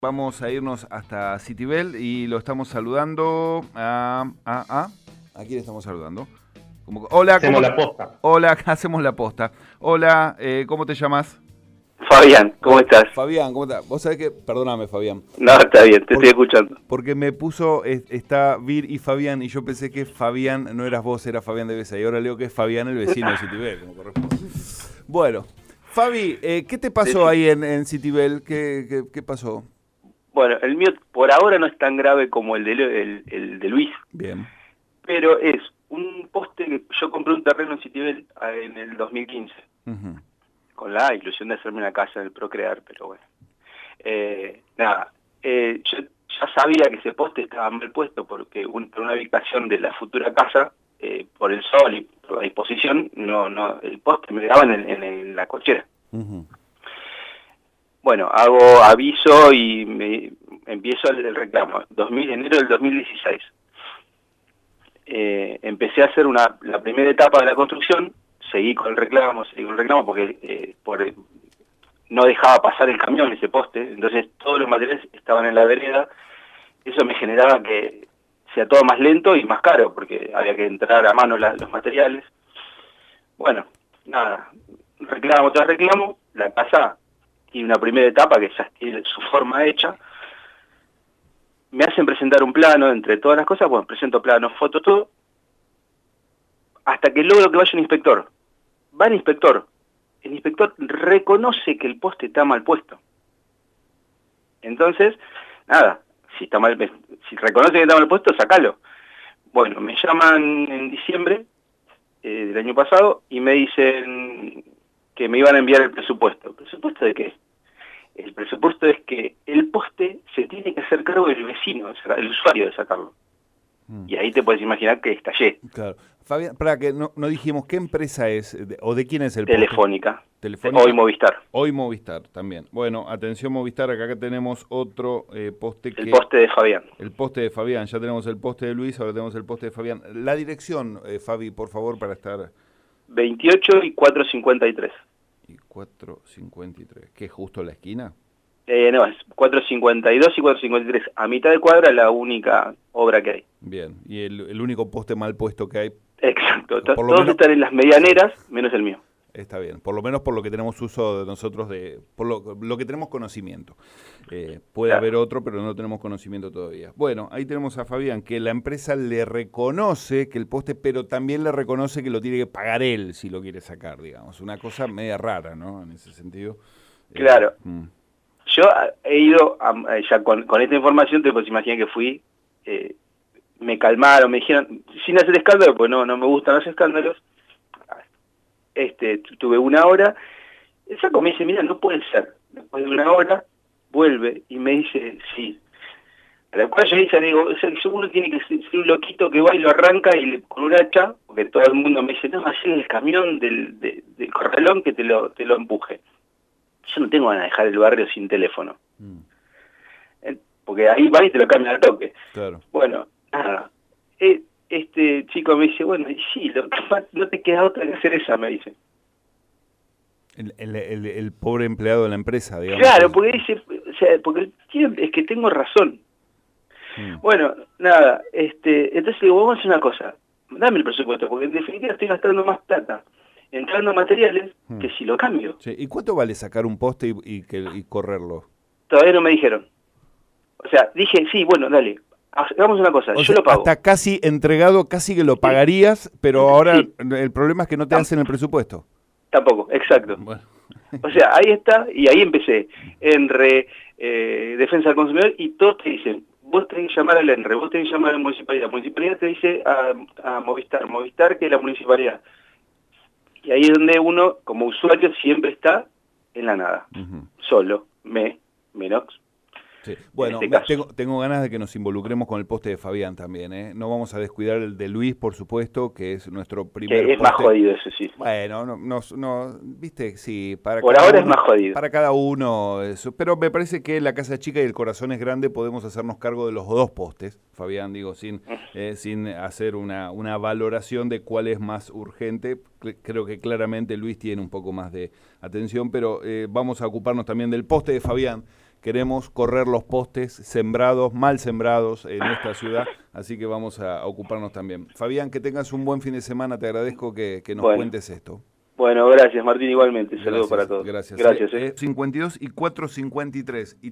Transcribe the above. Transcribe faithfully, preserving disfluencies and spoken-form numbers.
Vamos a irnos hasta Citibel y lo estamos saludando a... a, a ¿A quién estamos saludando? Como, hola, hacemos ¿cómo, la posta. Hola, hacemos la posta. Hola, eh, ¿cómo te llamas? Fabián, ¿cómo estás? Fabián, ¿cómo estás? Vos sabés que... Perdóname, Fabián. No, está bien, te porque, estoy escuchando. Porque me puso, es, está Vir y Fabián, y yo pensé que Fabián no eras vos, era Fabián de Besa, y ahora leo que es Fabián, el vecino de Citibel, como corresponde. Bueno, Fabi, eh, ¿qué te pasó sí, sí. ahí en, en Citibel? ¿Qué, qué, ¿Qué pasó? Bueno, el mío por ahora no es tan grave como el de, el, el de Luis. Bien. Pero es un poste que yo compré un terreno en Citibel en el dos mil quince. Uh-huh. Con la ilusión de hacerme una casa en el Procrear, pero bueno. Eh, nada, eh, yo ya sabía que ese poste estaba mal puesto porque un, por una ubicación de la futura casa, eh, por el sol y por la disposición, no, no, el poste me quedaba en, el, en, el, en la cochera. Uh-huh. Bueno, hago aviso y me, empiezo el, el reclamo. dos mil, enero del dos mil dieciséis. Eh, empecé a hacer una, la primera etapa de la construcción, seguí con el reclamo, seguí con el reclamo porque eh, por, no dejaba pasar el camión ese poste, entonces todos los materiales estaban en la vereda. Eso me generaba que sea todo más lento y más caro, porque había que entrar a mano la, los materiales. Bueno, nada, reclamo tras reclamo, la casa... y una primera etapa que ya tiene su forma hecha, me hacen presentar un plano, entre todas las cosas, bueno, presento plano, foto, todo, hasta que logro que vaya un inspector. Va el inspector, el inspector reconoce que el poste está mal puesto. Entonces, nada, si está mal, si reconoce que está mal puesto, sacalo. Bueno, me llaman en diciembre eh, del año pasado y me dicen que me iban a enviar el presupuesto. ¿El presupuesto de qué? El presupuesto es que el poste se tiene que hacer cargo del vecino, el usuario de sacarlo. Mm. Y ahí te puedes imaginar que estallé. Claro. Fabián, para que no, no dijimos qué empresa es o de quién es el Telefónica. poste. Telefónica. Hoy Movistar. Hoy Movistar también. Bueno, atención Movistar, acá que tenemos otro eh, poste que... El poste de Fabián. El poste de Fabián, ya tenemos el poste de Luis, ahora tenemos el poste de Fabián. La dirección, eh, Fabi, por favor, para estar... veintiocho y cuatrocientos cincuenta y tres. Y cuatrocientos cincuenta y tres, ¿qué es justo la esquina? Eh, no, es cuatrocientos cincuenta y dos y cuatrocientos cincuenta y tres. A mitad de cuadra la única obra que hay. Bien, y el, el único poste mal puesto que hay... Exacto, por todos menos, están en las medianeras, menos el mío. Está bien, por lo menos por lo que tenemos uso de nosotros, de por lo, lo que tenemos conocimiento. Eh, puede claro. haber otro, pero no tenemos conocimiento todavía. Bueno, ahí tenemos a Fabián, que la empresa le reconoce que el poste, pero también le reconoce que lo tiene que pagar él si lo quiere sacar, digamos. Una cosa media rara, ¿no? En ese sentido. Claro. Eh, mm. Yo he ido, a, ya con, con esta información, te puedes imaginar que fui, eh, me calmaron, me dijeron, sin hacer escándalo, pues no, no me gustan los escándalos. Este, tuve una hora, el saco me dice, mira, no puede ser. Después de una hora, vuelve y me dice, sí. A la cual yo dice, digo, o sea, uno tiene que ser un loquito que va y lo arranca y le, con un hacha, porque todo el mundo me dice, no, así el camión del, de, del corralón que te lo, te lo empuje. Yo no tengo ganas de dejar el barrio sin teléfono. Mm. Porque ahí va y te lo cambian al toque. Claro. Bueno, nada. Eh, este chico me dice, bueno, y sí, lo, no te queda otra que hacer esa, me dice. El, el, el, el pobre empleado de la empresa, digamos. Claro, porque dice, o sea, porque es que tengo razón. Mm. Bueno, nada, este, entonces digo, vamos a hacer una cosa, dame el presupuesto, porque en definitiva estoy gastando más plata entrando materiales mm. que si lo cambio. Sí. ¿Y cuánto vale sacar un poste y, y, que, y correrlo? Todavía no me dijeron. O sea, dije, sí, bueno, dale, hagamos una cosa, o yo sea, lo pago. Hasta casi entregado, casi que lo pagarías, sí. pero ahora sí. el problema es que no te hacen el presupuesto. Tampoco, exacto. Bueno. O sea, ahí está, y ahí empecé, ENRE, eh, Defensa del Consumidor, y todos te dicen, vos tenés que llamar al ENRE, vos tenés que llamar a la municipalidad, la municipalidad te dice a, a Movistar, Movistar que es la municipalidad. Y ahí es donde uno, como usuario, siempre está en la nada, uh-huh. solo, me, menos. Sí. Bueno, este tengo, tengo ganas de que nos involucremos con el poste de Fabián también, ¿eh? No vamos a descuidar el de Luis, por supuesto, que es nuestro primer que es poste. Más jodido ese, sí. Bueno, no, no, no viste, sí. Para por cada ahora uno, es más jodido. Para cada uno, eso. Pero me parece que la casa es chica y el corazón es grande, podemos hacernos cargo de los dos postes, Fabián, digo, sin, eh, sin hacer una, una valoración de cuál es más urgente. Creo que claramente Luis tiene un poco más de atención, pero eh, vamos a ocuparnos también del poste de Fabián, queremos correr los postes sembrados, mal sembrados en esta ciudad, así que vamos a ocuparnos también. Fabián, que tengas un buen fin de semana, te agradezco que, que nos bueno. cuentes esto. Bueno, gracias Martín, igualmente, saludos para todos. Gracias. Gracias. Eh, cincuenta y dos y cuatro cincuenta y tres.